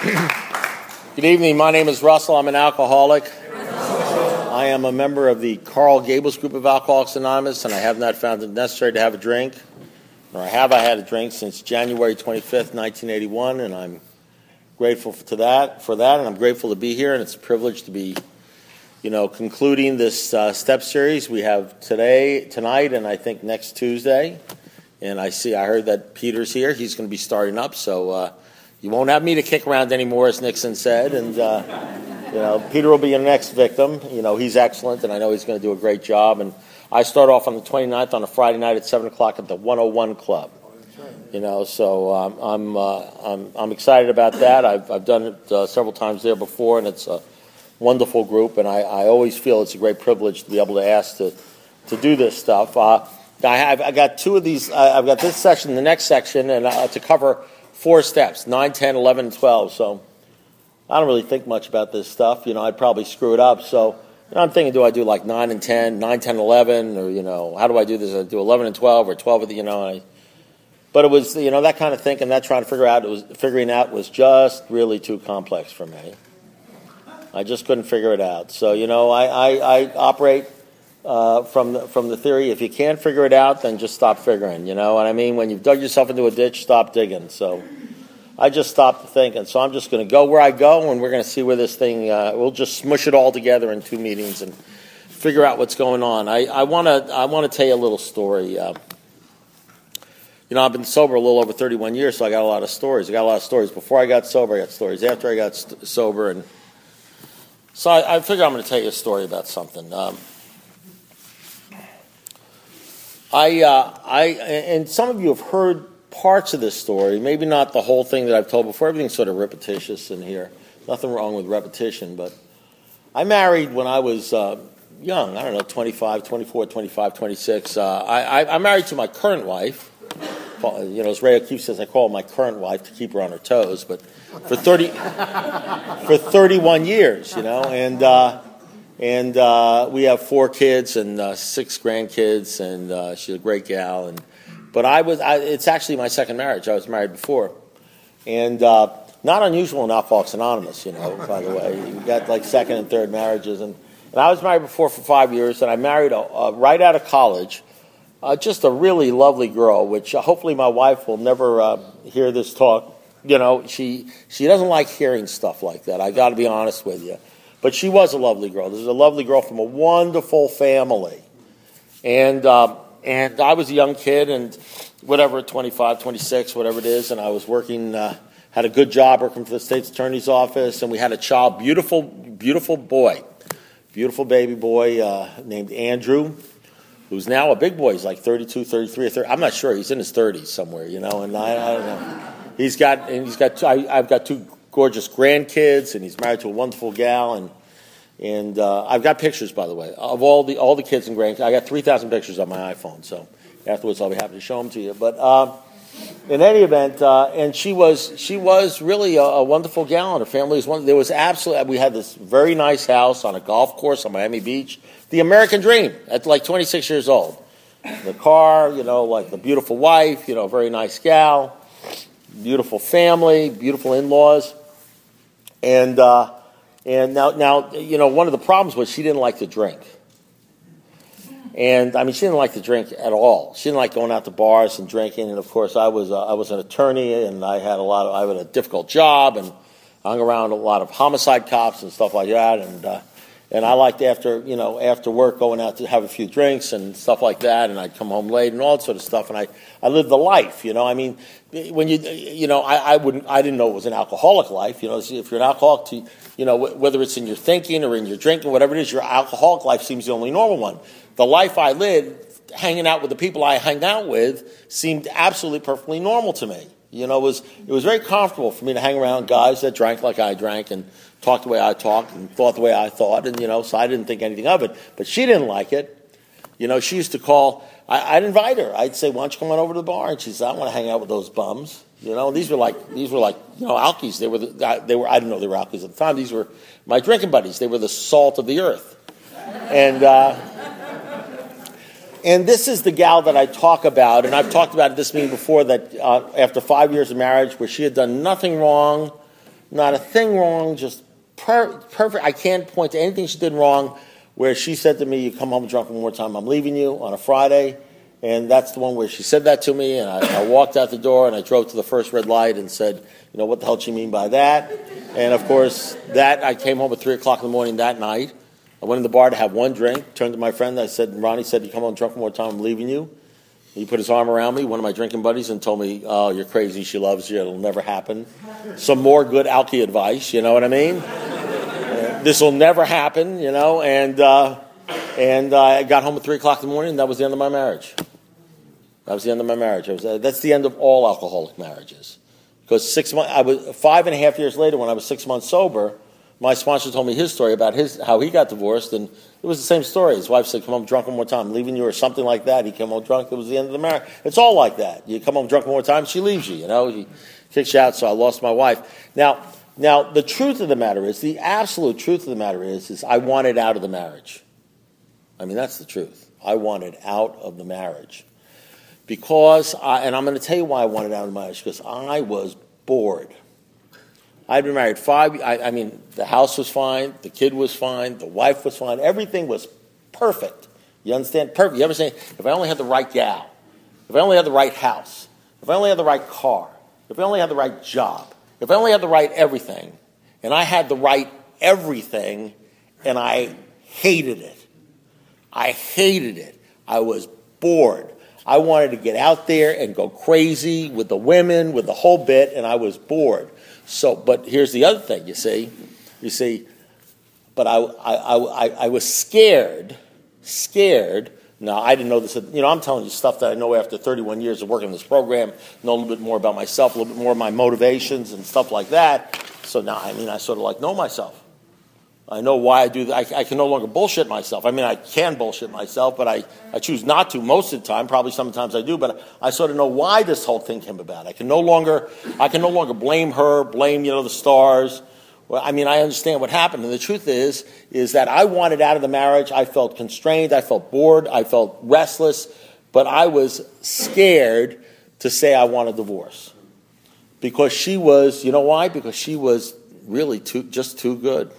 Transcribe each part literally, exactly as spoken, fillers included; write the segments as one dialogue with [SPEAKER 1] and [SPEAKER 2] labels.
[SPEAKER 1] Good evening. My name is Russell. I'm an alcoholic. I am a member of the Carl Gables group of Alcoholics Anonymous, and I have not found it necessary to have a drink, or have I had a drink since January twenty-fifth, nineteen eighty-one, and I'm grateful to that for that, and I'm grateful to be here, and it's a privilege to be, you know, concluding this uh, step series we have today, tonight, and I think next Tuesday. And I see, I heard that Peter's here. He's going to be starting up, so uh, you won't have me to kick around anymore, as Nixon said. And uh, you know, Peter will be your next victim. You know, he's excellent, and I know he's going to do a great job. And I start off on the twenty-ninth on a Friday night at seven o'clock at the one oh one Club. You know, so um, I'm uh, I'm I'm excited about that. I've I've done it uh, several times there before, and it's a wonderful group. And I, I always feel it's a great privilege to be able to ask to to do this stuff. Uh, I have I got two of these. Uh, I've got this section, the next section, and uh, to cover four steps: nine, ten, eleven, and twelve. So I don't really think much about this stuff. You know, I'd probably screw it up. So you know, I'm thinking, do I do like nine and ten, nine, ten, eleven, or you know, how do I do this? I do eleven and twelve, or twelve of the, you know. I, but it was, you know, that kind of thinking, that trying to figure out, it was figuring out was just really too complex for me. I just couldn't figure it out. So you know, I I, I operate. Uh, from the, from the theory, if you can't figure it out, then just stop figuring. You know what I mean? When you've dug yourself into a ditch, stop digging. So I just stopped thinking. So I'm just going to go where I go, and we're going to see where this thing. Uh, we'll just smush it all together in two meetings and figure out what's going on. I, I want to I want to tell you a little story. Uh, you know, I've been sober a little over thirty-one years, so I got a lot of stories. I got a lot of stories before I got sober. I got stories after I got st- sober, and so I, I figure I'm going to tell you a story about something. Um, I, uh, I, and some of you have heard parts of this story, maybe not the whole thing that I've told before. Everything's sort of repetitious in here. Nothing wrong with repetition, but I married when I was uh, young. I don't know, twenty-five, twenty-four, twenty-five, twenty-six. Uh, I, I, I'm married to my current wife. You know, as Ray O'Keefe says, I call her my current wife to keep her on her toes. But for thirty, for thirty-one years, you know, and. Uh, And uh, we have four kids and uh, six grandkids, and uh, she's a great gal. And but I was, I, it's actually my second marriage. I was married before, and uh, not unusual in Alcoholics Anonymous, you know. By the way, you got like second and third marriages, and, and I was married before for five years, and I married a, uh, right out of college, uh, just a really lovely girl. Which uh, hopefully my wife will never uh, hear this talk. You know, she she doesn't like hearing stuff like that. I got to be honest with you. But she was a lovely girl. This is a lovely girl from a wonderful family. And uh, and I was a young kid, and whatever, twenty-five, twenty-six, whatever it is, and I was working, uh, had a good job working for the state's attorney's office, and we had a child, beautiful, beautiful boy, beautiful baby boy uh, named Andrew, who's now a big boy. He's like thirty-two, thirty-three, or thirty. I'm not sure. He's in his thirties somewhere, you know, and I, I don't know. He's got, and he's got, I, I've got two gorgeous grandkids, and he's married to a wonderful gal, and and uh, I've got pictures, by the way, of all the all the kids and grandkids. I got three thousand pictures on my iPhone, so afterwards I'll be happy to show them to you. But uh, in any event, uh, and she was she was really a, a wonderful gal, and her family was one. There was absolutely, we had this very nice house on a golf course on Miami Beach, the American dream at like twenty-six years old. The car, you know, like the beautiful wife, you know, very nice gal, beautiful family, beautiful in-laws. And uh, and now, now, you know, one of the problems was she didn't like to drink. And, I mean, she didn't like to drink at all. She didn't like going out to bars and drinking. And, of course, I was uh, I was an attorney, and I had a lot of, I had a difficult job, and I hung around a lot of homicide cops and stuff like that. And uh, and I liked after, you know, after work going out to have a few drinks and stuff like that, and I'd come home late and all that sort of stuff. And I, I lived the life, you know. I mean, when you, you know, I, I wouldn't, I didn't know it was an alcoholic life. You know, if you're an alcoholic, to, you know, whether it's in your thinking or in your drinking, whatever it is, your alcoholic life seems the only normal one. The life I lived, hanging out with the people I hung out with, seemed absolutely perfectly normal to me. You know, it was it was very comfortable for me to hang around guys that drank like I drank and talked the way I talked and thought the way I thought, and, you know, so I didn't think anything of it. But she didn't like it. You know, she used to call, I, I'd invite her. I'd say, why don't you come on over to the bar? And she said, I don't want to hang out with those bums. You know, these were like, these were like, you know, alkies. They were, the, they were, I didn't know they were alkies at the time. These were my drinking buddies. They were the salt of the earth. And, uh, and this is the gal that I talk about, and I've talked about at this meeting before, that uh, after five years of marriage, where she had done nothing wrong, Not a thing wrong, just per- perfect. I can't point to anything she did wrong where she said to me, you come home drunk one more time, I'm leaving you on a Friday. And that's the one where she said that to me, and I, I walked out the door, and I drove to the first red light and said, you know, what the hell did she mean by that? And, of course, that I came home at three o'clock in the morning that night. I went in the bar to have one drink, turned to my friend, I said, Ronnie said, you come home drunk one more time, I'm leaving you. He put his arm around me, one of my drinking buddies, and told me, oh, you're crazy, she loves you, it'll never happen. Some more good alky advice, you know what I mean? uh, this will never happen, you know, and... Uh, And uh, I got home at three o'clock in the morning, and that was the end of my marriage. That was the end of my marriage. Was, uh, that's the end of all alcoholic marriages. Because six months, I was five and a half years later, when I was six months sober, my sponsor told me his story about his how he got divorced, and it was the same story. His wife said, come home drunk one more time, I'm leaving you, or something like that. He came home drunk, it was the end of the marriage. It's all like that. You come home drunk one more time, she leaves you, you know. She kicks you out, so I lost my wife. Now, now the truth of the matter is, the absolute truth of the matter is, is I wanted out of the marriage. I mean, that's the truth. I wanted out of the marriage. Because, I, and I'm going to tell you why I wanted out of the marriage, because I was bored. I'd been married five, I, I mean, the house was fine, the kid was fine, the wife was fine, everything was perfect. You understand? Perfect. You ever say, if I only had the right gal, if I only had the right house, if I only had the right car, if I only had the right job, if I only had the right everything, and I had the right everything, and I hated it. I hated it. I was bored. I wanted to get out there and go crazy with the women, with the whole bit, and I was bored. So, but here's the other thing, you see. You see, but I, I, I, I was scared, scared. Now, I didn't know this. You know, I'm telling you stuff that I know after thirty-one years of working in this program, know a little bit more about myself, a little bit more of my motivations and stuff like that. So now, I mean, I sort of like know myself. I know why I do that. I, I can no longer bullshit myself. I mean, I can bullshit myself, but I, I choose not to most of the time. Probably sometimes I do, but I sort of know why this whole thing came about. I can no longer, I can no longer blame her, blame, you know, the stars. Well, I mean, I understand what happened. And the truth is, is that I wanted out of the marriage. I felt constrained. I felt bored. I felt restless. But I was scared to say I want a divorce. Because she was, you know why? Because she was really too, just too good.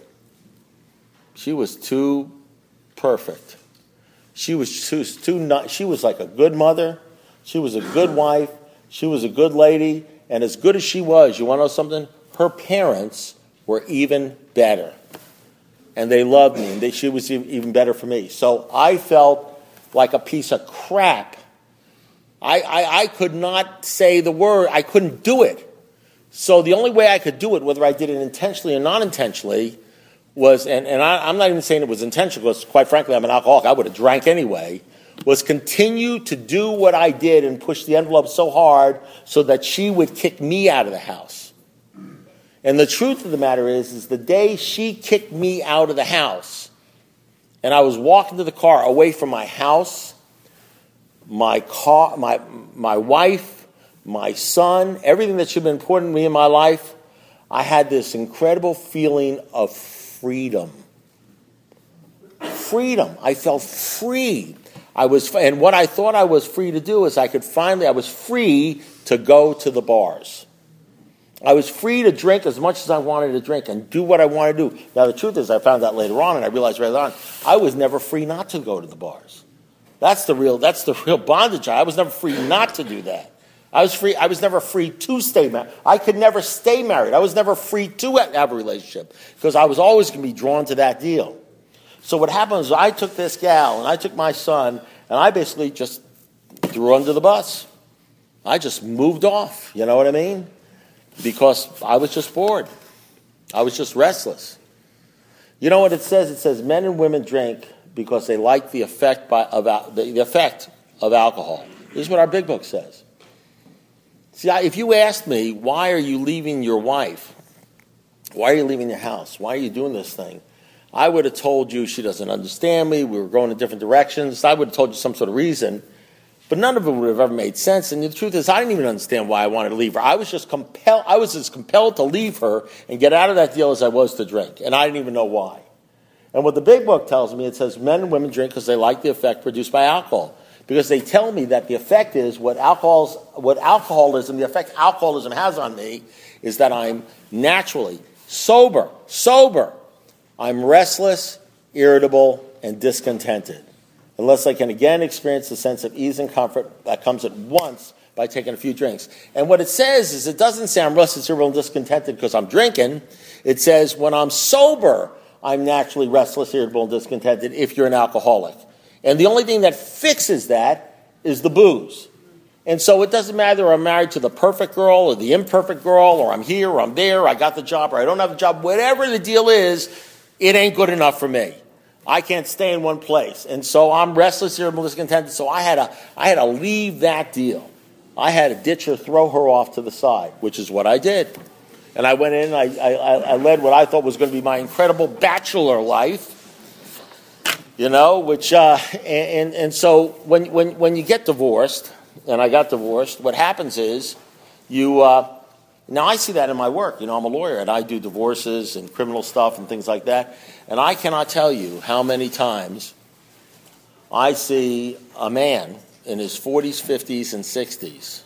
[SPEAKER 1] She was too perfect. She was too, too not, she was like a good mother. She was a good wife. She was a good lady. And as good as she was, you want to know something? Her parents were even better. And they loved me. And they, she was even better for me. So I felt like a piece of crap. I, I, I could not say the word. I couldn't do it. So the only way I could do it, whether I did it intentionally or non-intentionally, was, and, and I, I'm not even saying it was intentional, because quite frankly, I'm an alcoholic, I would have drank anyway, was continue to do what I did and push the envelope so hard so that she would kick me out of the house. And the truth of the matter is, is the day she kicked me out of the house, and I was walking to the car away from my house, my car, my, my wife, my son, everything that should have been important to me in my life, I had this incredible feeling of freedom. Freedom. I felt free. I was, and what I thought I was free to do is I could finally, I was free to go to the bars. I was free to drink as much as I wanted to drink and do what I wanted to do. Now, the truth is, I found out later on, and I realized later on, I was never free not to go to the bars. That's the real, that's the real bondage. I was never free not to do that. I was free. I was never free to stay married. I could never stay married. I was never free to have a relationship because I was always going to be drawn to that deal. So what happened was I took this gal and I took my son and I basically just threw her under the bus. I just moved off. You know what I mean? Because I was just bored. I was just restless. You know what it says? It says men and women drink because they like the effect by, of the, the effect of alcohol. This is what our big book says. See, if you asked me, why are you leaving your wife? Why are you leaving your house? Why are you doing this thing? I would have told you she doesn't understand me. We were going in different directions. I would have told you some sort of reason. But none of it would have ever made sense. And the truth is, I didn't even understand why I wanted to leave her. I was just compelled. I was as compelled to leave her and get out of that deal as I was to drink. And I didn't even know why. And what the big book tells me, it says men and women drink because they like the effect produced by alcohol. because they tell me that the effect is what alcohol's, what alcoholism, the effect alcoholism has on me is that I'm naturally sober, sober. I'm restless, irritable, and discontented, unless I can again experience the sense of ease and comfort that comes at once by taking a few drinks. And what it says is it doesn't say I'm restless, irritable, and discontented because I'm drinking. It says when I'm sober, I'm naturally restless, irritable, and discontented if you're an alcoholic. And the only thing that fixes that is the booze. And so it doesn't matter I'm married to the perfect girl or the imperfect girl, or I'm here or I'm there, or I got the job or I don't have the job. Whatever the deal is, it ain't good enough for me. I can't stay in one place. And so I'm restless, irritable, discontented. So I had to, I had to leave that deal. I had to ditch her, throw her off to the side, which is what I did. And I went in, I, I, I led what I thought was going to be my incredible bachelor life, you know, which, uh, and, and so when, when, when you get divorced, and I got divorced, what happens is you, uh, now I see that in my work. You know, I'm a lawyer, and I do divorces and criminal stuff and things like that. And I cannot tell you how many times I see a man in his forties, fifties, and sixties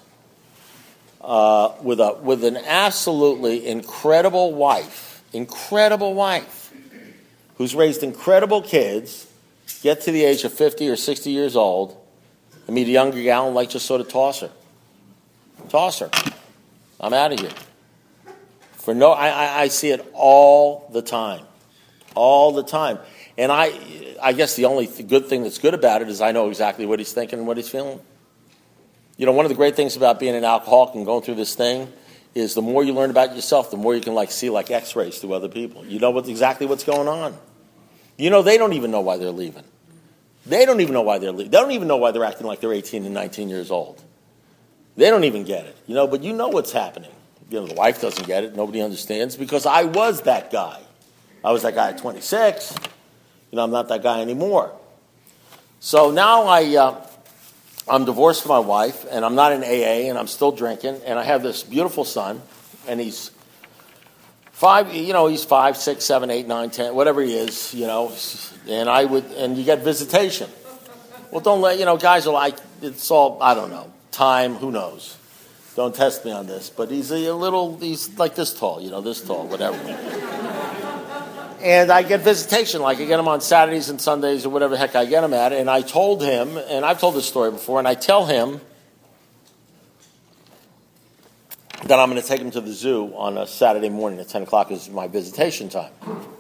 [SPEAKER 1] uh, with a with an absolutely incredible wife, incredible wife, who's raised incredible kids, get to the age of fifty or sixty years old, and meet a younger gal and like just sort of toss her. Toss her. I'm out of here. For no, I, I, I see it all the time. All the time. And I I guess the only th- good thing that's good about it is I know exactly what he's thinking and what he's feeling. You know, one of the great things about being an alcoholic and going through this thing is the more you learn about yourself, the more you can like see like x-rays through other people. You know what exactly what's going on. You know, they don't even know why they're leaving. They don't even know why they're leaving. They don't even know why they're acting like they're eighteen and nineteen years old. They don't even get it. You know, but you know what's happening. You know, the wife doesn't get it. Nobody understands because I was that guy. I was that guy at twenty-six. You know, I'm not that guy anymore. So now I, uh, I'm divorced from my wife, and I'm not in A A, and I'm still drinking, and I have this beautiful son, and he's five, you know, he's five, six, seven, eight, nine, ten, whatever he is, you know, and I would, and you get visitation. Well, don't let, you know, guys are like, it's all, I don't know, time, who knows. Don't test me on this, but he's a little, he's like this tall, you know, this tall, whatever. And I get visitation, like I get him on Saturdays and Sundays or whatever the heck I get him at. And I told him, and I've told this story before, and I tell him that I'm going to take him to the zoo on a Saturday morning at ten o'clock is my visitation time.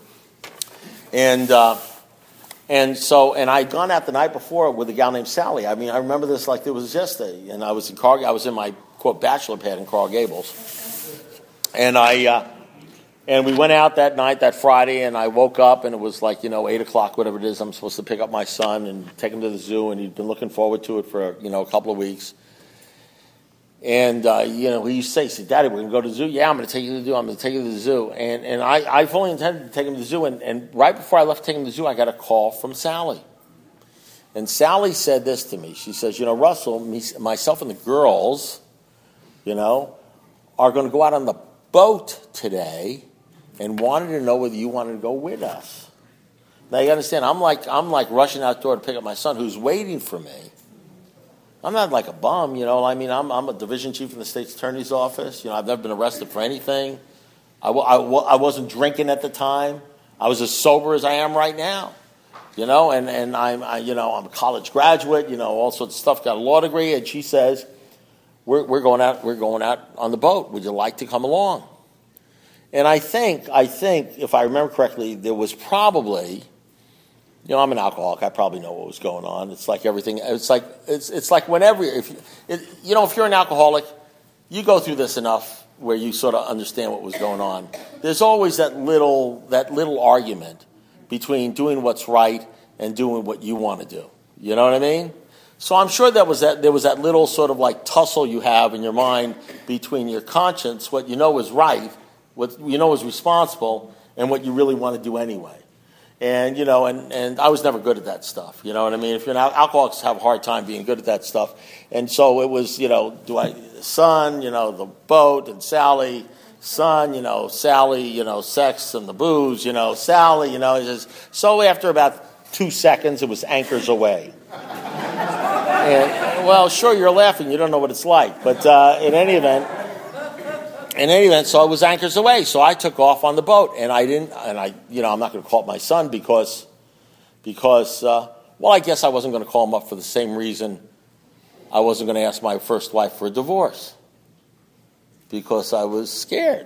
[SPEAKER 1] And uh, and so, and I'd gone out the night before with a gal named Sally. I mean, I remember this like it was yesterday. And I was in Car- I was in my, quote, bachelor pad in Coral Gables. And I... Uh, And we went out that night, that Friday, and I woke up, and it was like, you know, eight o'clock, whatever it is. I'm supposed to pick up my son and take him to the zoo, and he'd been looking forward to it for, you know, a couple of weeks. And, uh, you know, he used to say, he said, Daddy, we're going to go to the zoo? Yeah, I'm going to take you to the zoo. I'm going to take you to the zoo. And and I, I fully intended to take him to the zoo. And, and right before I left to take him to the zoo, I got a call from Sally. And Sally said this to me. She says, you know, Russell, me, myself and the girls, you know, are going to go out on the boat today and wanted to know whether you wanted to go with us. Now you understand, I'm like I'm like rushing out the door to pick up my son who's waiting for me. I'm not like a bum, you know. I mean, I'm I'm a division chief in the state's attorney's office. You know, I've never been arrested for anything. I, I, I wasn't drinking at the time. I was as sober as I am right now. You know, and and I'm I, you know I'm a college graduate. You know, all sorts of stuff. Got a law degree, and she says, "We're we're going out. We're going out on the boat. Would you like to come along?" And I think, I think, if I remember correctly, there was probably, you know, I'm an alcoholic. I probably know what was going on. It's like everything. It's like it's it's like whenever, if you, it, you know, if you're an alcoholic, you go through this enough where you sort of understand what was going on. There's always that little that little argument between doing what's right and doing what you want to do. You know what I mean? So I'm sure that was that there was that little sort of like tussle you have in your mind between your conscience, what you know is right, what you know is responsible, and what you really want to do anyway. And, you know, and, and I was never good at that stuff. You know what I mean? If you're an al- alcoholics have a hard time being good at that stuff. And so it was, you know, do I, son, you know, the boat, and Sally, son, you know, Sally, you know, sex and the booze, you know, Sally, you know. Just, so after about two seconds, it was anchors away. And, well, sure, you're laughing. You don't know what it's like. But uh, in any event, in any event, so I was anchors away. So I took off on the boat, and I didn't. And I, you know, I'm not going to call it my son because, because, uh, well, I guess I wasn't going to call him up for the same reason I wasn't going to ask my first wife for a divorce, because I was scared,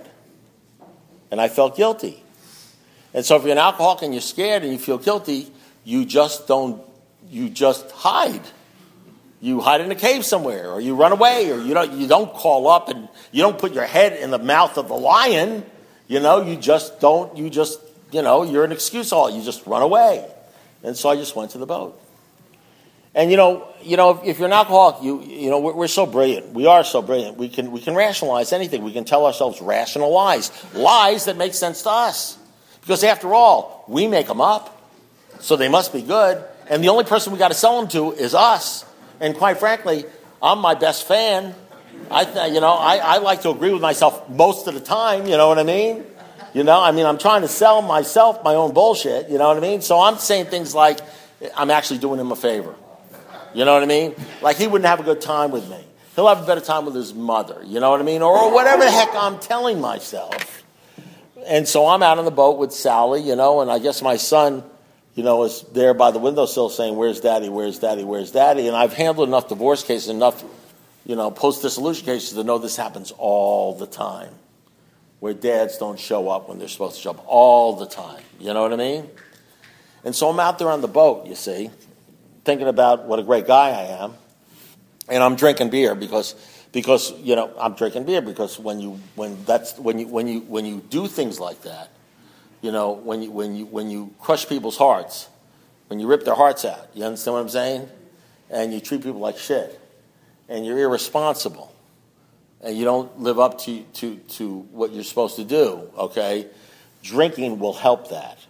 [SPEAKER 1] and I felt guilty. And so, if you're an alcoholic and you're scared and you feel guilty, you just don't. You just hide. You hide in a cave somewhere, or you run away, or you don't, you don't call up, and you don't put your head in the mouth of the lion. You know, you just don't, you just, you know, you're an excuse all. You just run away. And so I just went to the boat. And, you know, you know, if you're an alcoholic, you, you know, we're, we're so brilliant. We are so brilliant. We can, we can rationalize anything. We can tell ourselves rational lies. Lies that make sense to us. Because after all, we make them up. So they must be good. And the only person we got to sell them to is us. And quite frankly, I'm my best fan. I, th- you know, I, I like to agree with myself most of the time. You know what I mean? You know, I mean, I'm trying to sell myself my own bullshit. You know what I mean? So I'm saying things like, I'm actually doing him a favor. You know what I mean? Like he wouldn't have a good time with me. He'll have a better time with his mother. You know what I mean? Or whatever the heck I'm telling myself. And so I'm out on the boat with Sally, you know, and I guess my son, you know, is there by the windowsill saying, where's daddy, where's daddy, where's daddy? And I've handled enough divorce cases, enough, you know, post-dissolution cases to know this happens all the time, where dads don't show up when they're supposed to show up all the time. You know what I mean? And so I'm out there on the boat, you see, thinking about what a great guy I am. And I'm drinking beer because, because you know, I'm drinking beer because when you, when that's, when you, when you, when you do things like that, you know, when you when you when you crush people's hearts, when you rip their hearts out, you understand what I'm saying? And you treat people like shit, and you're irresponsible, and you don't live up to to to what you're supposed to do. Okay, drinking will help that.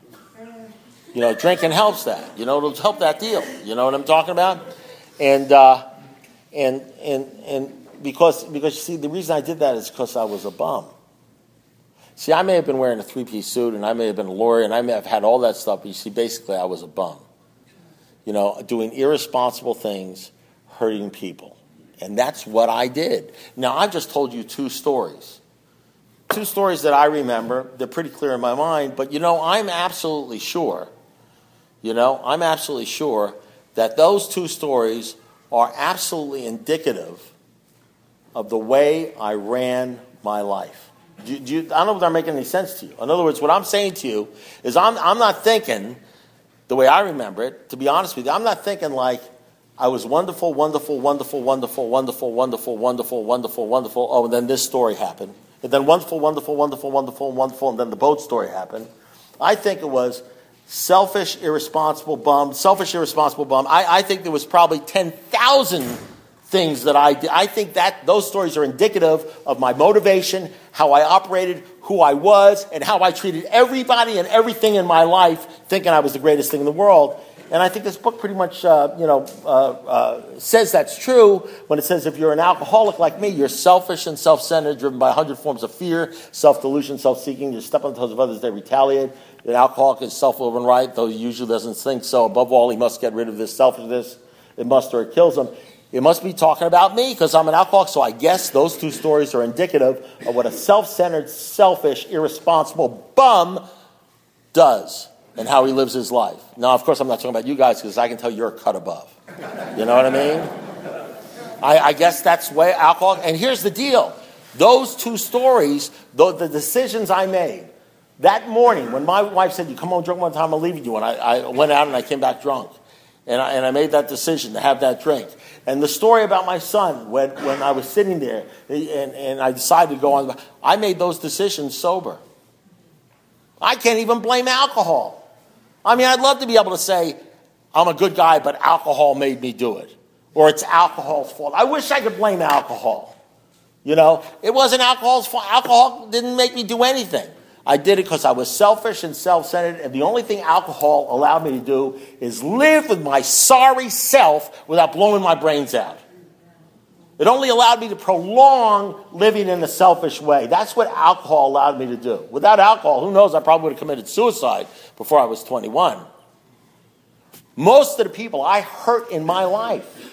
[SPEAKER 1] You know, drinking helps that. You know, it'll help that deal. You know what I'm talking about? And uh, and and and because because you see, the reason I did that is because I was a bum. See, I may have been wearing a three-piece suit, and I may have been a lawyer, and I may have had all that stuff, but you see, basically, I was a bum. You know, doing irresponsible things, hurting people. And that's what I did. Now, I've just told you two stories. Two stories that I remember. They're pretty clear in my mind, but, you know, I'm absolutely sure, you know, I'm absolutely sure that those two stories are absolutely indicative of the way I ran my life. Do you, do you, I don't know if they're making any sense to you. In other words, what I'm saying to you is I'm, I'm not thinking the way I remember it, to be honest with you. I'm not thinking like I was wonderful, wonderful, wonderful, wonderful, wonderful, wonderful, wonderful, wonderful, wonderful. Oh, and then this story happened. And then wonderful, wonderful, wonderful, wonderful, wonderful, and then the boat story happened. I think it was selfish, irresponsible bum, selfish, irresponsible bum. I, I think there was probably ten thousand things that I did. I think that those stories are indicative of my motivation, how I operated, who I was, and how I treated everybody and everything in my life, thinking I was the greatest thing in the world. And I think this book pretty much, uh, you know, uh, uh, says that's true when it says if you're an alcoholic like me, you're selfish and self-centered, driven by a hundred forms of fear, self-delusion, self-seeking. You step on the toes of others, they retaliate. An alcoholic is self-will and right, though he usually doesn't think so. Above all, he must get rid of this selfishness. It must or it kills him. It must be talking about me because I'm an alcoholic, so I guess those two stories are indicative of what a self-centered, selfish, irresponsible bum does and how he lives his life. Now, of course, I'm not talking about you guys because I can tell you're a cut above. You know what I mean? I, I guess that's way alcohol. And here's the deal. Those two stories, the, the decisions I made, that morning when my wife said, you come home drunk one time, I'll leave you. And I, I went out and I came back drunk. And I, and I made that decision to have that drink. And the story about my son, when, when I was sitting there and, and I decided to go on, I made those decisions sober. I can't even blame alcohol. I mean, I'd love to be able to say, I'm a good guy, but alcohol made me do it. Or it's alcohol's fault. I wish I could blame alcohol. You know, it wasn't alcohol's fault. Alcohol didn't make me do anything. I did it because I was selfish and self-centered, and the only thing alcohol allowed me to do is live with my sorry self without blowing my brains out. It only allowed me to prolong living in a selfish way. That's what alcohol allowed me to do. Without alcohol, who knows, I probably would have committed suicide before I was twenty-one. Most of the people I hurt in my life,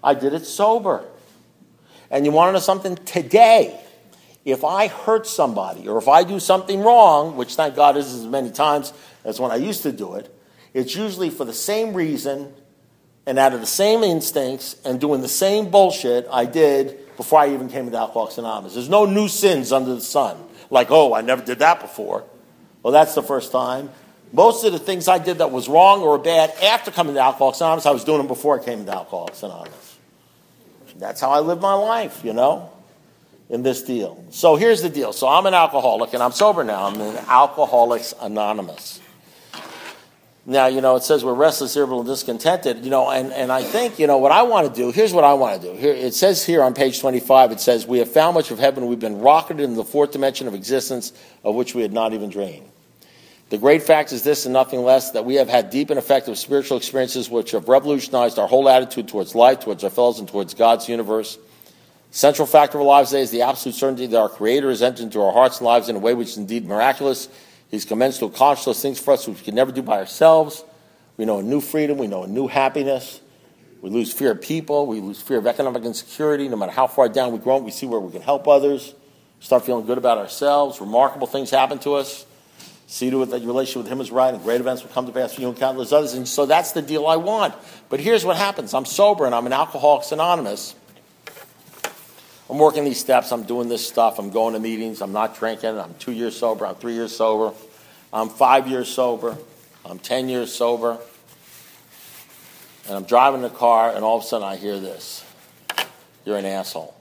[SPEAKER 1] I did it sober. And you want to know something? Today, if I hurt somebody or if I do something wrong, which thank God isn't as many times as when I used to do it, it's usually for the same reason and out of the same instincts and doing the same bullshit I did before I even came into Alcoholics Anonymous. There's no new sins under the sun. Like, oh, I never did that before. Well, that's the first time. Most of the things I did that was wrong or bad after coming to Alcoholics Anonymous, I was doing them before I came into Alcoholics Anonymous. That's how I live my life, you know, in this deal. So here's the deal. So I'm an alcoholic, and I'm sober now. I'm in Alcoholics Anonymous. Now, you know, it says we're restless, irritable, and discontented, you know, and, and I think, you know, what I want to do, here's what I want to do. Here, it says here on page twenty-five, it says, we have found much of heaven. We've been rocketed into the fourth dimension of existence of which we had not even dreamed. The great fact is this and nothing less, that we have had deep and effective spiritual experiences which have revolutionized our whole attitude towards life, towards our fellows, and towards God's universe. Central factor of our lives today is the absolute certainty that our Creator has entered into our hearts and lives in a way which is indeed miraculous. He's commenced to accomplish those things for us which we could never do by ourselves. We know a new freedom. We know a new happiness. We lose fear of people. We lose fear of economic insecurity. No matter how far down we grow, we see where we can help others. Start feeling good about ourselves. Remarkable things happen to us. See to it that your relationship with Him is right, and great events will come to pass for you and countless others. And so that's the deal I want. But here's what happens. I'm sober, and I'm in Alcoholics Anonymous. I'm working these steps. I'm doing this stuff. I'm going to meetings. I'm not drinking. I'm two years sober. I'm three years sober. I'm five years sober. I'm ten years sober. And I'm driving the car, and all of a sudden I hear this. You're an asshole.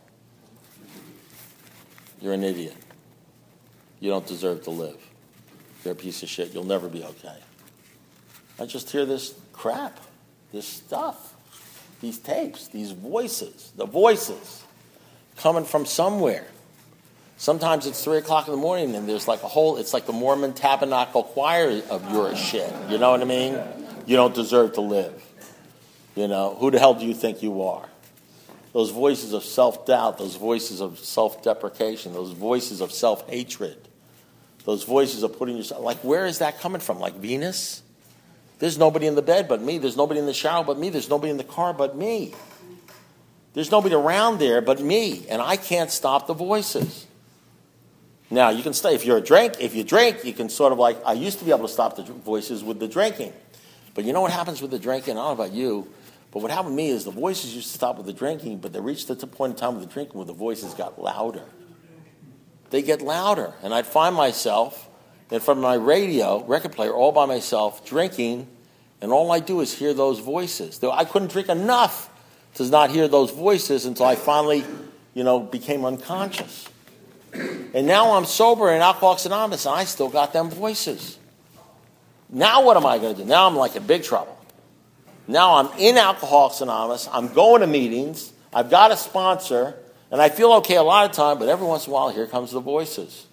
[SPEAKER 1] You're an idiot. You don't deserve to live. You're a piece of shit. You'll never be okay. I just hear this crap, this stuff, these tapes, these voices, the voices coming from somewhere. Sometimes it's three o'clock in the morning and there's like a whole, it's like the Mormon Tabernacle Choir of your shit. You know what I mean? You don't deserve to live. You know, who the hell do you think you are? Those voices of self-doubt, those voices of self-deprecation, those voices of self-hatred, those voices of putting yourself, like, where is that coming from? Like Venus? There's nobody in the bed but me. There's nobody in the shower but me. There's nobody in the car but me. There's nobody around there but me, and I can't stop the voices. Now, you can stay. If you're a drink, if you drink, you can sort of like, I used to be able to stop the voices with the drinking. But you know what happens with the drinking? I don't know about you, but what happened to me is the voices used to stop with the drinking, but they reached the point in time with the drinking where the voices got louder. They get louder, and I'd find myself in front of my radio, record player, all by myself, drinking, and all I do is hear those voices. I couldn't drink enough to not hear those voices until I finally, you know, became unconscious. And now I'm sober in Alcoholics Anonymous, and I still got them voices. Now what am I going to do? Now I'm like in big trouble. Now I'm in Alcoholics Anonymous. I'm going to meetings. I've got a sponsor, and I feel okay a lot of time, but every once in a while, here comes the voices.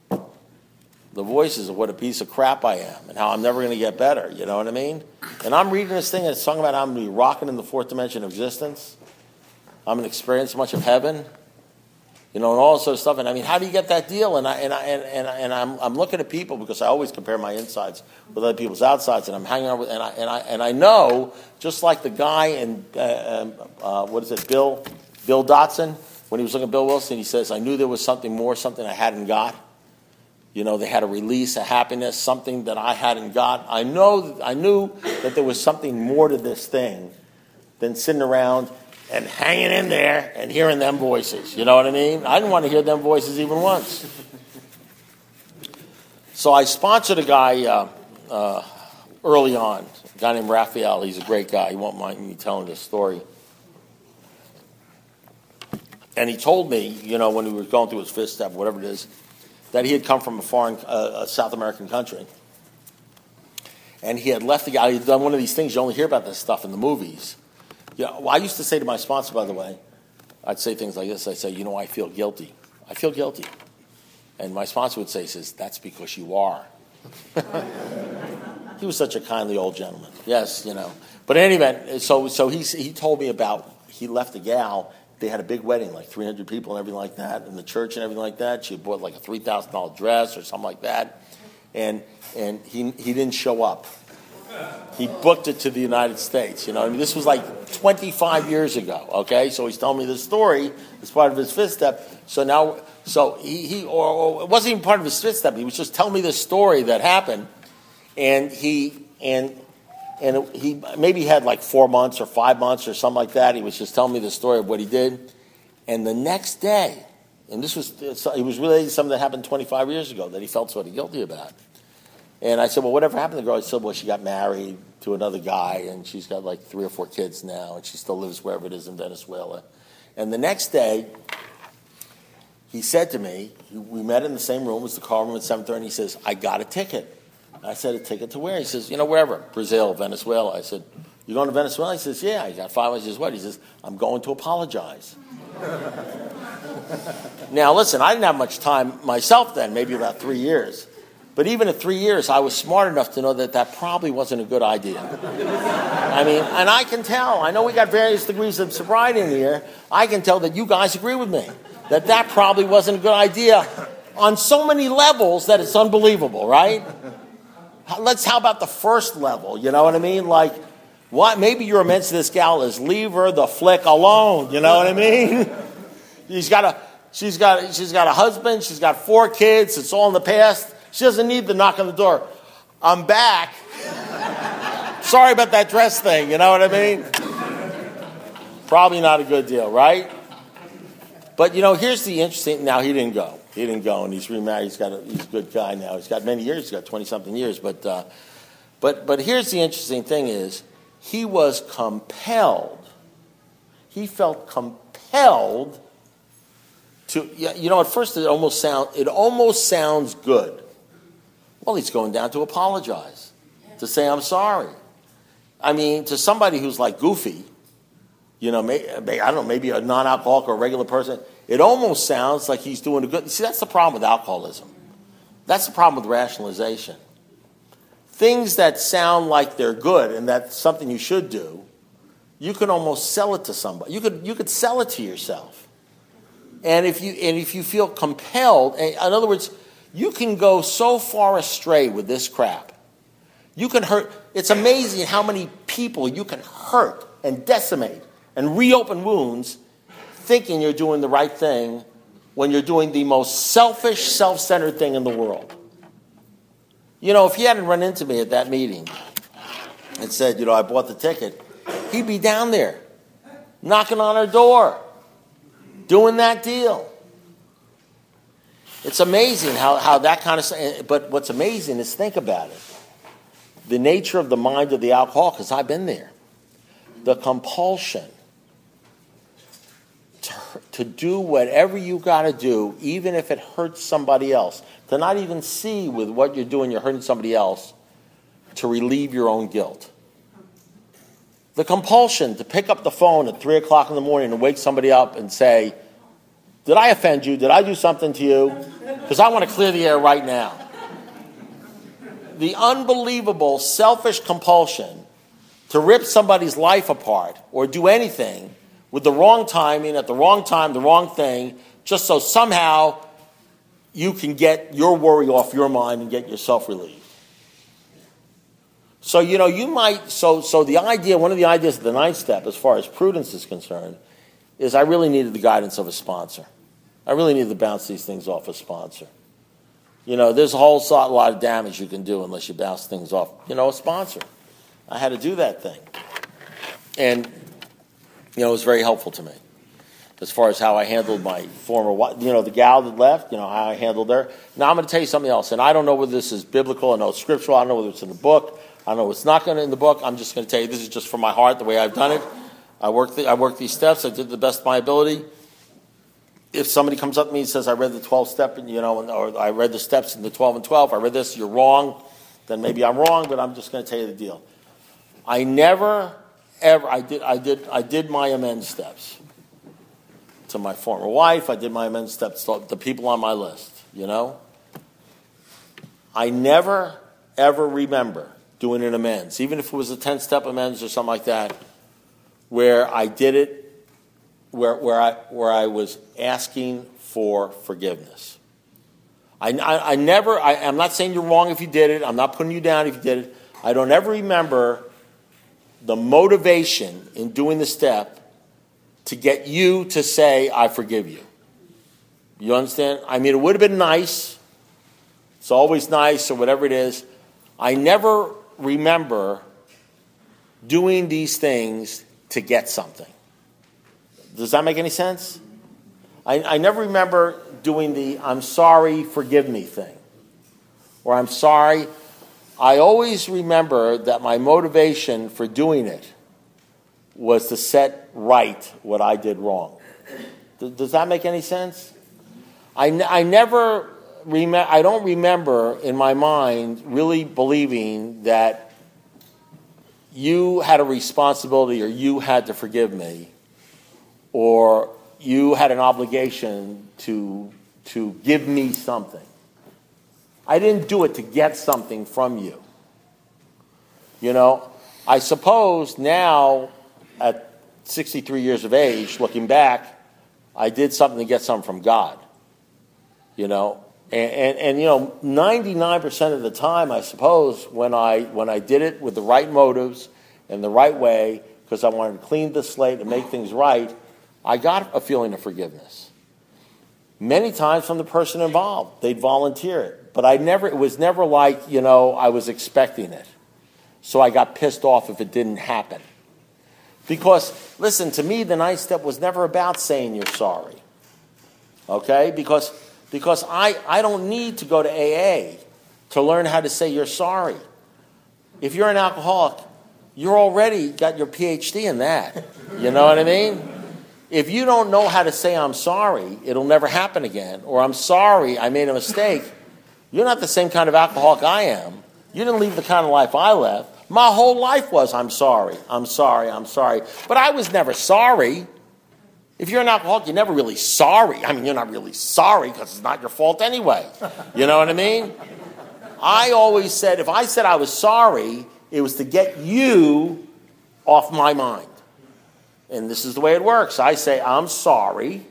[SPEAKER 1] The voices of what a piece of crap I am and how I'm never going to get better. You know what I mean? And I'm reading this thing, and it's talking about how I'm going to be rocking in the fourth dimension of existence. I'm going to experience much of heaven. You know, and all this sort of stuff. And I mean, how do you get that deal? And I and I and, and, and I'm I'm looking at people because I always compare my insides with other people's outsides, and I'm hanging out with and I and I and I know, just like the guy in uh, uh, what is it, Bill Bill Dotson, when he was looking at Bill Wilson, he says, I knew there was something more, something I hadn't got. You know, they had a release, a happiness, something that I hadn't got. I know I knew that there was something more to this thing than sitting around and hanging in there and hearing them voices. You know what I mean? I didn't want to hear them voices even once. So I sponsored a guy uh, uh, early on, a guy named Raphael. He's a great guy. He won't mind me telling this story. And he told me, you know, when he was going through his fifth step, whatever it is, that he had come from a foreign, uh, a South American country. And he had left the guy. He had done one of these things. You only hear about this stuff in the movies. Yeah, well, I used to say to my sponsor, by the way, I'd say things like this. I'd say, you know, I feel guilty. I feel guilty. And my sponsor would say, he says, that's because you are. He was such a kindly old gentleman. Yes, you know. But in any event, so, so he, he told me about, he left a gal. They had a big wedding, like three hundred people and everything like that, in the church and everything like that. She had bought like a three thousand dollars dress or something like that. And, and he, he didn't show up. He booked it to the United States. You know, I mean, this was like twenty-five years ago. Okay, so he's telling me this story as part of his fifth step. So now, so he, he or, or it wasn't even part of his fifth step. He was just telling me this story that happened, and he and and it, he maybe had like four months or five months or something like that. He was just telling me the story of what he did, and the next day, and this was it was related to something that happened twenty-five years ago that he felt sort of guilty about. And I said, well, whatever happened to the girl? He said, well, she got married to another guy, and she's got like three or four kids now, and she still lives wherever it is in Venezuela. And the next day, he said to me, we met in the same room, it was the call room at seven thirty, and he says, I got a ticket. I said, a ticket to where? He says, you know, wherever, Brazil, Venezuela. I said, you going to Venezuela? He says, yeah. I got five. I says, what? He says, I'm going to apologize. Now, listen, I didn't have much time myself then, maybe about three years. But even at three years, I was smart enough to know that that probably wasn't a good idea. I mean, and I can tell. I know we got various degrees of sobriety in here. I can tell that you guys agree with me, that that probably wasn't a good idea on so many levels that it's unbelievable, right? Let's, how about the first level? You know what I mean? Like, what? Maybe your amends to this gal is leave her the flick alone. You know what I mean? She's got a, she's got, she's got a husband. She's got four kids. It's all in the past. She doesn't need to knock on the door. I'm back. Sorry about that dress thing. You know what I mean? Probably not a good deal, right? But, you know, here's the interesting... Now, he didn't go. He didn't go, and he's remarried. He's got a, he's a good guy now. He's got many years. He's got twenty-something years. But, uh, but, but here's the interesting thing is he was compelled. He felt compelled to... You know, at first it almost sound, it almost sounds good. Well, he's going down to apologize, to say, I'm sorry. I mean, to somebody who's like goofy, you know, may, may, I don't know, maybe a non-alcoholic or a regular person, it almost sounds like he's doing a good... See, that's the problem with alcoholism. That's the problem with rationalization. Things that sound like they're good and that's something you should do, you can almost sell it to somebody. You could, you could sell it to yourself. And if you, and if you feel compelled, in other words... You can go so far astray with this crap. You can hurt. It's amazing how many people you can hurt and decimate and reopen wounds thinking you're doing the right thing when you're doing the most selfish, self-centered thing in the world. You know, if he hadn't run into me at that meeting and said, you know, I bought the ticket, he'd be down there knocking on her door, doing that deal. It's amazing how, how that kind of... But what's amazing is think about it. The nature of the mind of the alcoholic, because I've been there. The compulsion to, to do whatever you got to do, even if it hurts somebody else. To not even see with what you're doing, you're hurting somebody else, to relieve your own guilt. The compulsion to pick up the phone at three o'clock in the morning and wake somebody up and say... Did I offend you? Did I do something to you? Because I want to clear the air right now. The unbelievable selfish compulsion to rip somebody's life apart or do anything with the wrong timing, at the wrong time, the wrong thing, just so somehow you can get your worry off your mind and get yourself relieved. So, you know, you might, so, so the idea, one of the ideas of the ninth step, as far as prudence is concerned, is I really needed the guidance of a sponsor. I really needed to bounce these things off a sponsor. You know, there's a whole lot of damage you can do unless you bounce things off, you know, a sponsor. I had to do that thing. And, you know, it was very helpful to me as far as how I handled my former wife, you know, the gal that left, you know, how I handled her. Now I'm going to tell you something else, and I don't know whether this is biblical, I know it's scriptural, I don't know whether it's in the book, I don't know what's not going to in the book. I'm just going to tell you this is just from my heart, the way I've done it. I worked, the, I worked these steps. I did the best of my ability. If somebody comes up to me and says, I read the twelve step, and you know, or I read the steps in the twelve and twelve, I read this, you're wrong, then maybe I'm wrong, but I'm just going to tell you the deal. I never, ever, I did, I did, I did my amends steps to my former wife. I did my amends steps to the people on my list, you know. I never, ever remember doing an amends, even if it was a ten-step amends or something like that, where I did it, where where I where I was asking for forgiveness. I, I, I never, I, I'm not saying you're wrong if you did it. I'm not putting you down if you did it. I don't ever remember the motivation in doing the step to get you to say, I forgive you. You understand? I mean, it would have been nice. It's always nice or whatever it is. I never remember doing these things to get something. Does that make any sense? I, I never remember doing the I'm sorry, forgive me thing. Or I'm sorry. I always remember that my motivation for doing it was to set right what I did wrong. Th- does that make any sense? I, n- I never, rem- I don't remember in my mind really believing that you had a responsibility or you had to forgive me or you had an obligation to, to give me something. I didn't do it to get something from you. You know, I suppose now at sixty-three years of age, looking back, I did something to get something from God. You know, and, and, and you know, ninety-nine percent of the time, I suppose, when I when I did it with the right motives and the right way, because I wanted to clean the slate and make things right, I got a feeling of forgiveness. Many times from the person involved. They'd volunteer it. But I never, it was never like, you know, I was expecting it. So I got pissed off if it didn't happen. Because, listen, to me, the ninth step was never about saying you're sorry. Okay? Because, because I, I don't need to go to A A to learn how to say you're sorry. If you're an alcoholic, you're already got your P H D in that. You know what I mean? If you don't know how to say I'm sorry, it'll never happen again. Or I'm sorry, I made a mistake. You're not the same kind of alcoholic I am. You didn't live the kind of life I left. My whole life was, I'm sorry, I'm sorry, I'm sorry. But I was never sorry. If you're an alcoholic, you're never really sorry. I mean, you're not really sorry because it's not your fault anyway. You know what I mean? I always said, if I said I was sorry, it was to get you off my mind. And this is the way it works. I say, I'm sorry.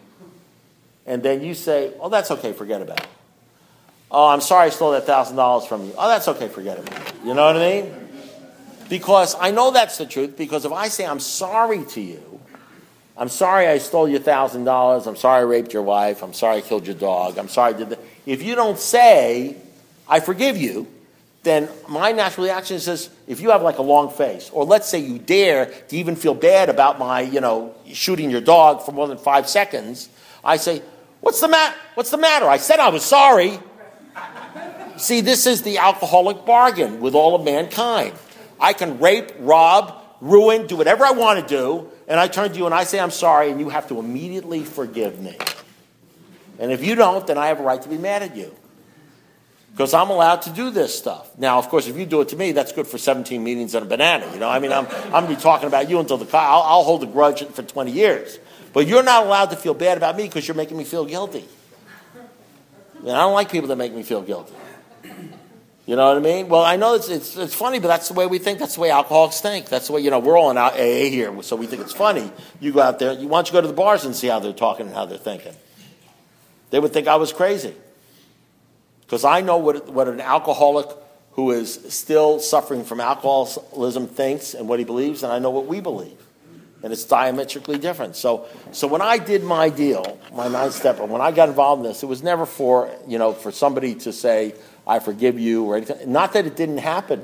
[SPEAKER 1] And then you say, oh, that's okay, forget about it. Oh, I'm sorry I stole that one thousand dollars from you. Oh, that's okay, forget about it. You know what I mean? Because I know that's the truth, because if I say I'm sorry to you, I'm sorry I stole your one thousand dollars, I'm sorry I raped your wife, I'm sorry I killed your dog, I'm sorry I did that. If you don't say, I forgive you, then my natural reaction is, if you have like a long face, or let's say you dare to even feel bad about my, you know, shooting your dog for more than five seconds, I say, what's the matter? What's the matter? I said I was sorry. See, this is the alcoholic bargain with all of mankind. I can rape, rob, ruin, do whatever I want to do, and I turn to you and I say I'm sorry, and you have to immediately forgive me. And if you don't, then I have a right to be mad at you. Because I'm allowed to do this stuff. Now, of course, if you do it to me, that's good for seventeen meetings and a banana. You know, I mean, I'm, I'm going to be talking about you until the car. I'll, I'll hold a grudge for twenty years. But you're not allowed to feel bad about me because you're making me feel guilty. And I don't like people that make me feel guilty. You know what I mean? Well, I know it's, it's it's funny, but that's the way we think. That's the way alcoholics think. That's the way, you know, we're all in A A here, so we think it's funny. You go out there, you, why don't you go to the bars and see how they're talking and how they're thinking? They would think I was crazy. Because I know what what an alcoholic who is still suffering from alcoholism thinks and what he believes, and I know what we believe. And it's diametrically different. So so when I did my deal, my nine-stepper, when I got involved in this, it was never for, you know, for somebody to say, I forgive you or anything. Not that it didn't happen.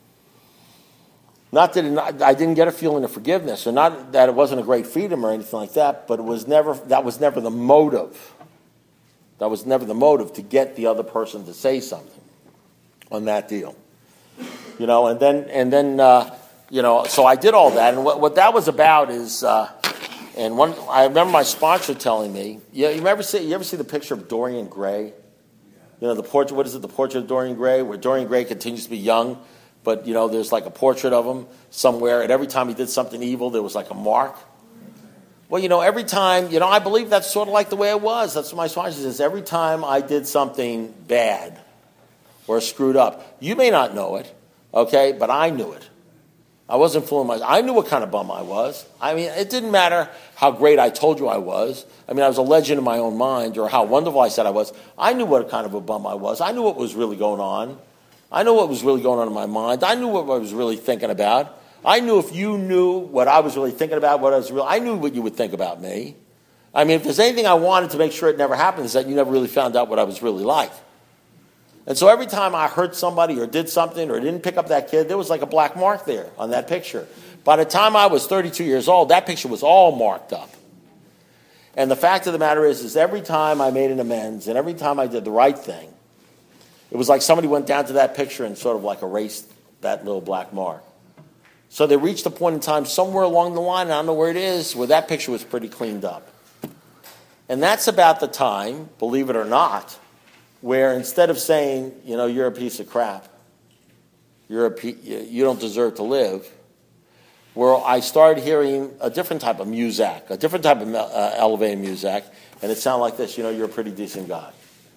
[SPEAKER 1] Not that it not, I didn't get a feeling of forgiveness, or not that it wasn't a great freedom or anything like that, but it was never that was never the motive. That was never the motive to get the other person to say something on that deal. You know, and then and then uh, you know, so I did all that, and what, what that was about is, uh, and one I remember my sponsor telling me, yeah, you ever see you ever see the picture of Dorian Gray? You know, the portrait, what is it, the portrait of Dorian Gray, where Dorian Gray continues to be young, but, you know, there's like a portrait of him somewhere, and every time he did something evil, there was like a mark. Well, you know, every time, you know, I believe that's sort of like the way it was. That's what my sponsor says. Every time I did something bad or screwed up, you may not know it, okay, but I knew it. I wasn't fooling myself. I knew what kind of bum I was. I mean, it didn't matter how great I told you I was. I mean, I was a legend in my own mind, or how wonderful I said I was. I knew what kind of a bum I was. I knew what was really going on. I knew what was really going on in my mind. I knew what I was really thinking about. I knew if you knew what I was really thinking about, what I was real, I knew what you would think about me. I mean, if there's anything I wanted to make sure it never happened, is that you never really found out what I was really like. And so every time I hurt somebody or did something or didn't pick up that kid, there was like a black mark there on that picture. By the time I was thirty-two years old, that picture was all marked up. And the fact of the matter is, is every time I made an amends and every time I did the right thing, it was like somebody went down to that picture and sort of like erased that little black mark. So they reached a point in time somewhere along the line, I don't know where it is, where that picture was pretty cleaned up. And that's about the time, believe it or not, where instead of saying, you know, you're a piece of crap, you're a pe- you don't deserve to live, where I started hearing a different type of music, a different type of uh, elevated music, and it sounded like this, you know, you're a pretty decent guy.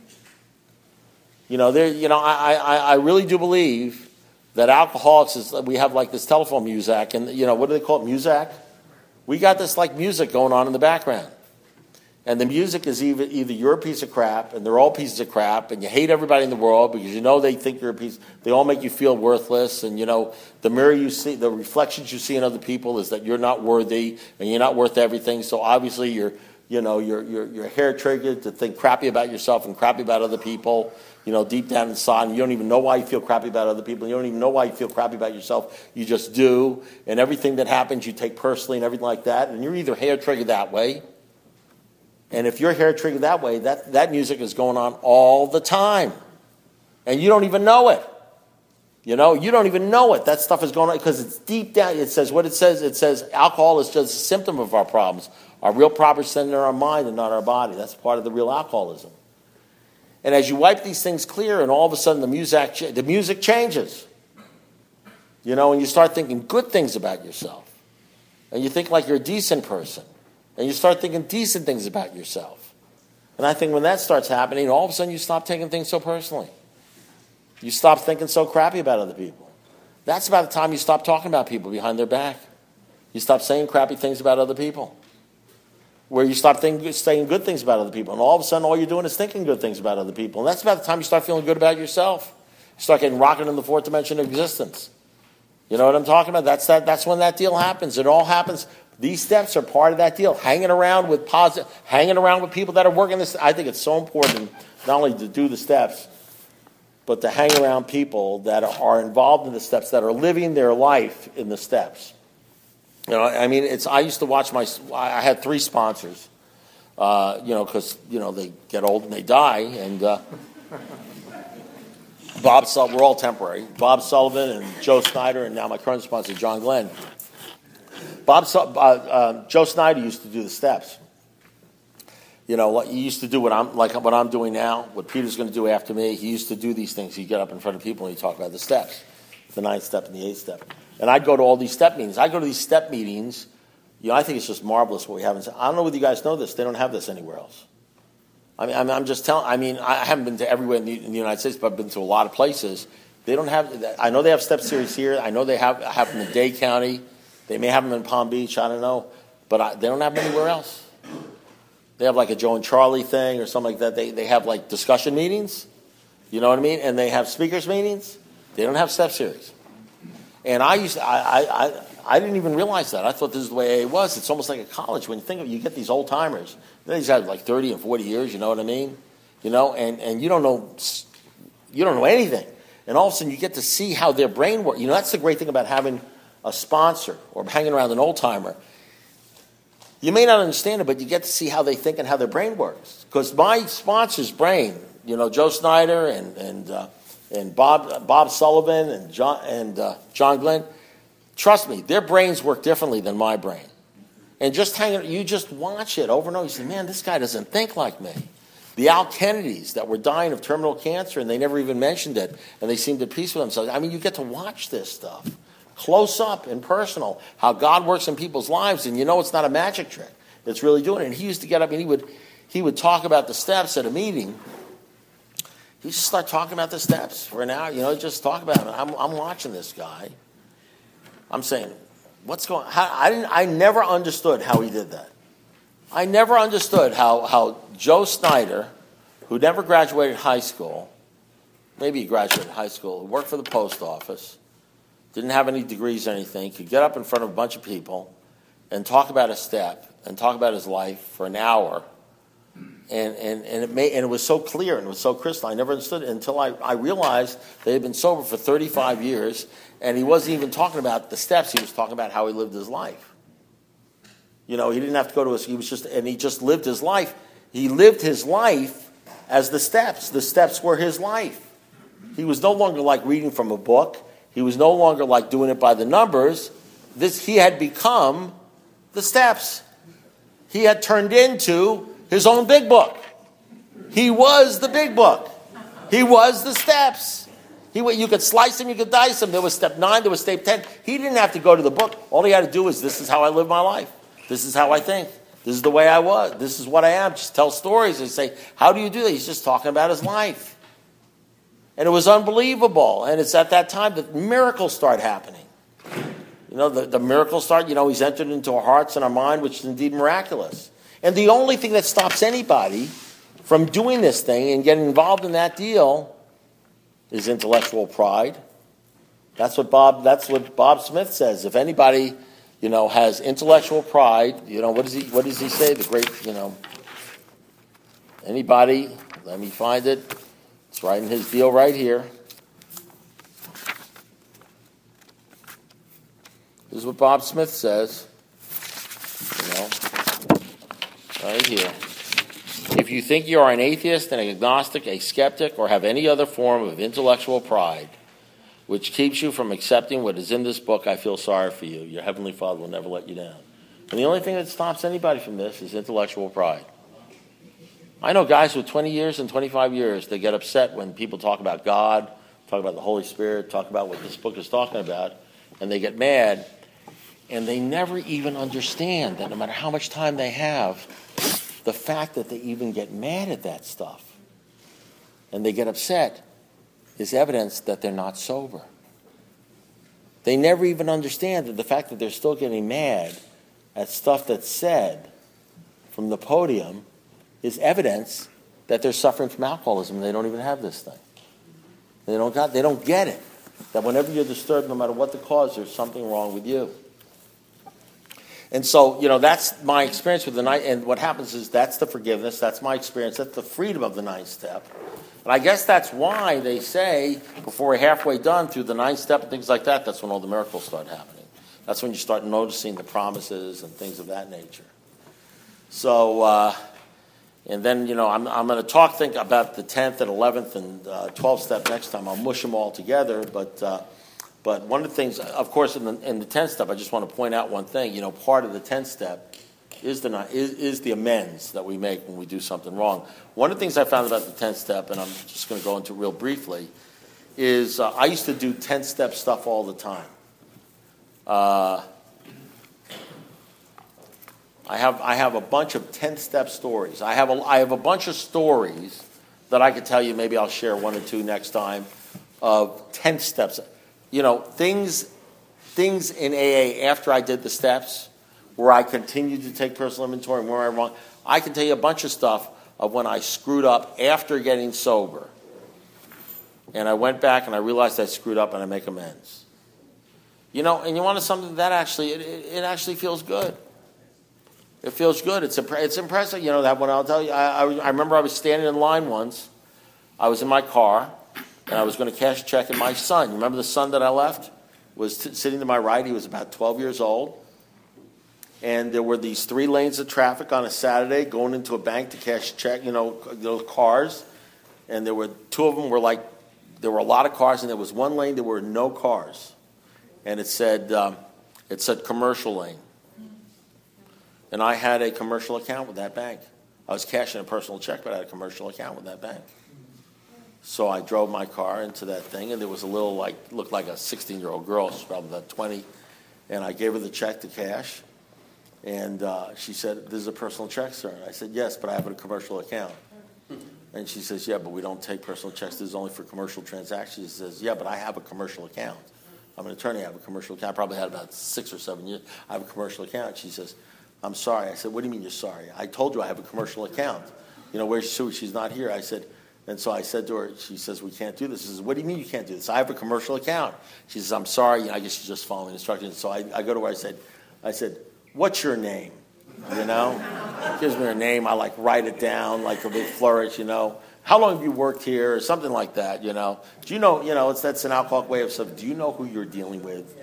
[SPEAKER 1] You know, there. You know, I, I, I really do believe that alcoholics is, we have like this telephone music, and, you know, what do they call it, music? We got this like music going on in the background. And the music is either, either you're a piece of crap, and they're all pieces of crap, and you hate everybody in the world because you know they think you're a piece. They all make you feel worthless, and you know the mirror you see, the reflections you see in other people is that you're not worthy and you're not worth everything. So obviously you're, you know, you're you're, you're hair triggered to think crappy about yourself and crappy about other people. You know, deep down inside, and you don't even know why you feel crappy about other people. You don't even know why you feel crappy about yourself. You just do, and everything that happens you take personally and everything like that. And you're either hair triggered that way. And if you're hair triggered that way, that, that music is going on all the time. And you don't even know it. You know, you don't even know it. That stuff is going on because it's deep down. It says what it says. It says alcohol is just a symptom of our problems. Our real problems are centered in our mind and not our body. That's part of the real alcoholism. And as you wipe these things clear, and all of a sudden the music, the music changes. You know, and you start thinking good things about yourself. And you think like you're a decent person. And you start thinking decent things about yourself. And I think when that starts happening, all of a sudden you stop taking things so personally. You stop thinking so crappy about other people. That's about the time you stop talking about people behind their back. You stop saying crappy things about other people. Where you stop thinking, saying good things about other people. And all of a sudden all you're doing is thinking good things about other people. And that's about the time you start feeling good about yourself. You start getting rocketed in the fourth dimension of existence. You know what I'm talking about? That's that. That's when that deal happens. It all happens. These steps are part of that deal. Hanging around with positive, hanging around with people that are working this. I think it's so important not only to do the steps, but to hang around people that are involved in the steps, that are living their life in the steps. You know, I mean, it's. I used to watch my. I had three sponsors. Uh, you know, because you know they get old and they die, and uh, Bob. We're all temporary. Bob Sullivan and Joe Snyder, and now my current sponsor, John Glenn. Bob, uh, uh, Joe Snyder used to do the steps. You know, he used to do what I'm like what I'm doing now, what Peter's going to do after me. He used to do these things. He'd get up in front of people and he'd talk about the steps, the ninth step and the eighth step. And I'd go to all these step meetings. I go to these step meetings. You know, I think it's just marvelous what we have. I don't know whether you guys know this. They don't have this anywhere else. I mean, I'm just telling. I mean, I haven't been to everywhere in the, in the United States, but I've been to a lot of places. They don't have. I know they have step series here. I know they have have them in Dade County. They may have them in Palm Beach, I don't know, but I, they don't have them anywhere else. They have like a Joe and Charlie thing or something like that. They they have like discussion meetings, you know what I mean? And they have speakers meetings. They don't have step series. And I used to, I, I, I, I didn't even realize that. I thought this is the way it was. It's almost like a college. When you think of it, you get these old timers. These guys have like thirty and forty years, you know what I mean? You know, and, and you don't know, you don't know anything. And all of a sudden you get to see how their brain works. You know, that's the great thing about having a sponsor or hanging around an old timer. You may not understand it, but you get to see how they think and how their brain works. Because my sponsor's brain, you know, Joe Snyder and and uh, and Bob Bob Sullivan and John and uh, John Glenn, trust me, their brains work differently than my brain. And just hanging, you just watch it over and over. You say, man, this guy doesn't think like me. The Al Kennedys that were dying of terminal cancer and they never even mentioned it, and they seemed at peace with themselves. I mean, you get to watch this stuff close up and personal, how God works in people's lives, and you know it's not a magic trick. It's really doing it. And he used to get up and he would he would talk about the steps at a meeting. He used to start talking about the steps for an hour, you know, just talk about it. I'm, I'm watching this guy. I'm saying, what's going on? How, I, didn't, I never understood how he did that. I never understood how, how Joe Snyder, who never graduated high school, maybe he graduated high school, worked for the post office, didn't have any degrees or anything, could get up in front of a bunch of people and talk about a step and talk about his life for an hour. And, and, and, it made, and it was so clear and it was so crystal. I never understood it until I, I realized that he had been sober for thirty-five years, and he wasn't even talking about the steps. He was talking about how he lived his life. You know, he didn't have to go to us. He was just, and he just lived his life. He lived his life as the steps. The steps were his life. He was no longer like reading from a book. He was no longer like doing it by the numbers. This, he had become the steps. He had turned into his own big book. He was the big book. He was the steps. He, you could slice him, you could dice him. There was step nine, there was step ten. He didn't have to go to the book. All he had to do is, this is how I live my life. This is how I think. This is the way I was. This is what I am. Just tell stories and say, how do you do that? He's just talking about his life. And it was unbelievable. And it's at that time that miracles start happening. You know, the, the miracles start, you know, he's entered into our hearts and our mind, which is indeed miraculous. And the only thing that stops anybody from doing this thing and getting involved in that deal is intellectual pride. That's what Bob, that's what Bob Smith says. If anybody, you know, has intellectual pride, you know, what does he, what does he say? The great, you know, anybody, let me find it. It's right in his deal right here. This is what Bob Smith says. You know, right here. If you think you are an atheist, an agnostic, a skeptic, or have any other form of intellectual pride which keeps you from accepting what is in this book, I feel sorry for you. Your Heavenly Father will never let you down. And the only thing that stops anybody from this is intellectual pride. I know guys with twenty years and twenty-five years, they get upset when people talk about God, talk about the Holy Spirit, talk about what this book is talking about, and they get mad, and they never even understand that no matter how much time they have, the fact that they even get mad at that stuff and they get upset is evidence that they're not sober. They never even understand that the fact that they're still getting mad at stuff that's said from the podium is evidence that they're suffering from alcoholism and they don't even have this thing. They don't got, they don't get it. That whenever you're disturbed, no matter what the cause, there's something wrong with you. And so, you know, that's my experience with the ninth. And what happens is that's the forgiveness. That's my experience. That's the freedom of the ninth step. And I guess that's why they say before we're halfway done through the ninth step and things like that, that's when all the miracles start happening. That's when you start noticing the promises and things of that nature. So, uh, and then, you know, I'm, I'm going to talk, think about the tenth and eleventh and uh, twelfth step next time. I'll mush them all together. But uh, but one of the things, of course, in the, in the tenth step, I just want to point out one thing. You know, part of the tenth step is the is, is the amends that we make when we do something wrong. One of the things I found about the tenth step, and I'm just going to go into real briefly, is uh, I used to do tenth step stuff all the time. Uh, I have I have a bunch of tenth step stories. I have a I have a bunch of stories that I could tell you. Maybe I'll share one or two next time of tenth steps. You know, things things in A A after I did the steps where I continued to take personal inventory and where I'm wrong. I can tell you a bunch of stuff of when I screwed up after getting sober. And I went back and I realized I screwed up and I make amends. You know, and you want something that actually, it, it actually feels good. It feels good. It's it's impressive. You know, that one I'll tell you. I, I, I remember I was standing in line once. I was in my car, and I was going to cash a check, and my son, you remember the son that I left, was t- sitting to my right. He was about twelve years old. And there were these three lanes of traffic on a Saturday going into a bank to cash a check, you know, those cars. And there were two of them were like, there were a lot of cars, and there was one lane there were no cars. And it said, um, it said commercial lane. And I had a commercial account with that bank. I was cashing a personal check, but I had a commercial account with that bank. So I drove my car into that thing, and there was a little, like, looked like a sixteen-year-old girl. She was probably about twenty. And I gave her the check to cash. And uh, she said, "This is a personal check, sir." And I said, "Yes, but I have a commercial account." And she says, "Yeah, but we don't take personal checks. This is only for commercial transactions." She says, "Yeah, but I have a commercial account. I'm an attorney. I have a commercial account. I probably had about six or seven years. I have a commercial account." She says, "I'm sorry." I said, "What do you mean you're sorry? I told you I have a commercial account. You know, where's Sue? She's not here." I said, And so I said to her, she says, we can't do this. She says, what do you mean you can't do this? I have a commercial account. She says, I'm sorry. I guess she's just following instructions. So I, I go to her, I said, I said, what's your name? You know? She gives me her name. I like write it down like a big flourish, you know. How long have you worked here? Or something like that, you know. Do you know, you know, it's that's an alcoholic way of saying, do you know who you're dealing with?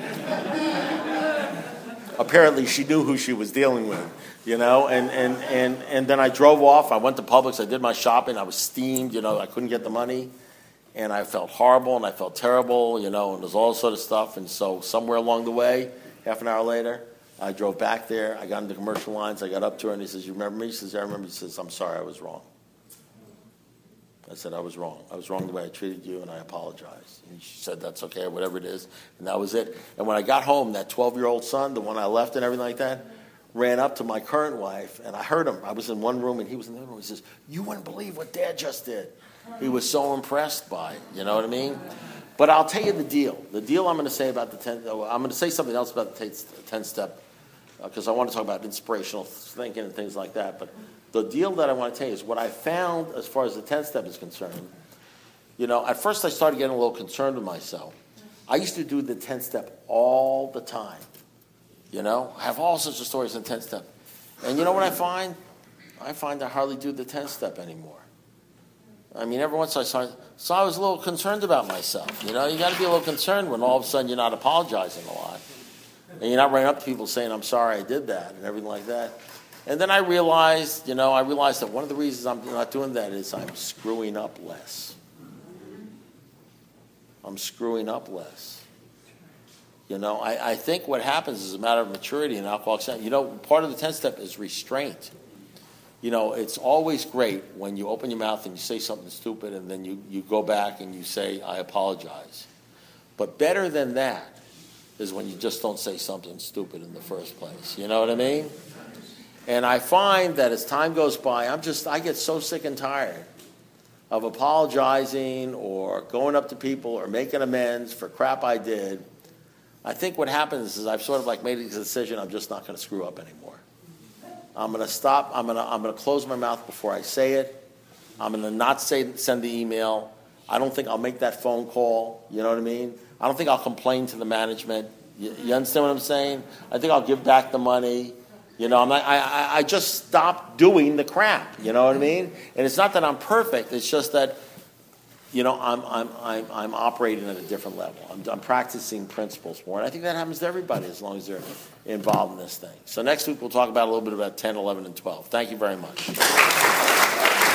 [SPEAKER 1] Apparently she knew who she was dealing with, you know, and, and, and, and then I drove off. I went to Publix. I did my shopping. I was steamed, you know. I couldn't get the money, and I felt horrible, and I felt terrible, you know, and there's all sort of stuff. And so somewhere along the way, half an hour later, I drove back there. I got into commercial lines. I got up to her, and he says, you remember me? She says, I remember. He says, I'm sorry, I was wrong. I said, I was wrong. I was wrong the way I treated you, and I apologize. And she said, that's okay, whatever it is. And that was it. And when I got home, that twelve-year-old son, the one I left and everything like that, ran up to my current wife, and I heard him. I was in one room, and he was in the other room. He says, you wouldn't believe what Dad just did. He was so impressed by it, you know what I mean? But I'll tell you the deal. The deal I'm going to say about the ten, I'm going to say something else about the ten-step, because uh, I want to talk about inspirational thinking and things like that. But the deal that I want to tell you is what I found as far as the ten-step is concerned. You know, at first I started getting a little concerned with myself. I used to do the ten-step all the time. You know, I have all sorts of stories in ten-step. And you know what I find? I find I hardly do the ten-step anymore. I mean, every once I started, so I was a little concerned about myself. You know, you got to be a little concerned when all of a sudden you're not apologizing a lot. And you're not running up to people saying, I'm sorry I did that and everything like that. And then I realized, you know, I realized that one of the reasons I'm not doing that is I'm screwing up less. I'm screwing up less. You know, I, I think what happens is a matter of maturity in alcoholics. You know, part of the ten-step is restraint. You know, it's always great when you open your mouth and you say something stupid and then you, you go back and you say, I apologize. But better than that is when you just don't say something stupid in the first place. You know what I mean? And I find that as time goes by, I'm just, I get so sick and tired of apologizing or going up to people or making amends for crap I did. I think what happens is I've sort of like made a decision I'm just not going to screw up anymore. I'm going to stop. I'm going to I'm going to close my mouth before I say it. I'm going to not say send the email. I don't think I'll make that phone call. You know what I mean? I don't think I'll complain to the management. You, you understand what I'm saying? I think I'll give back the money. You know, I'm not, I, I I just stopped doing the crap. You know what I mean? And it's not that I'm perfect. It's just that, you know, I'm I'm I'm I'm operating at a different level. I'm I'm practicing principles more, and I think that happens to everybody as long as they're involved in this thing. So next week we'll talk about a little bit about ten, eleven, and twelve. Thank you very much.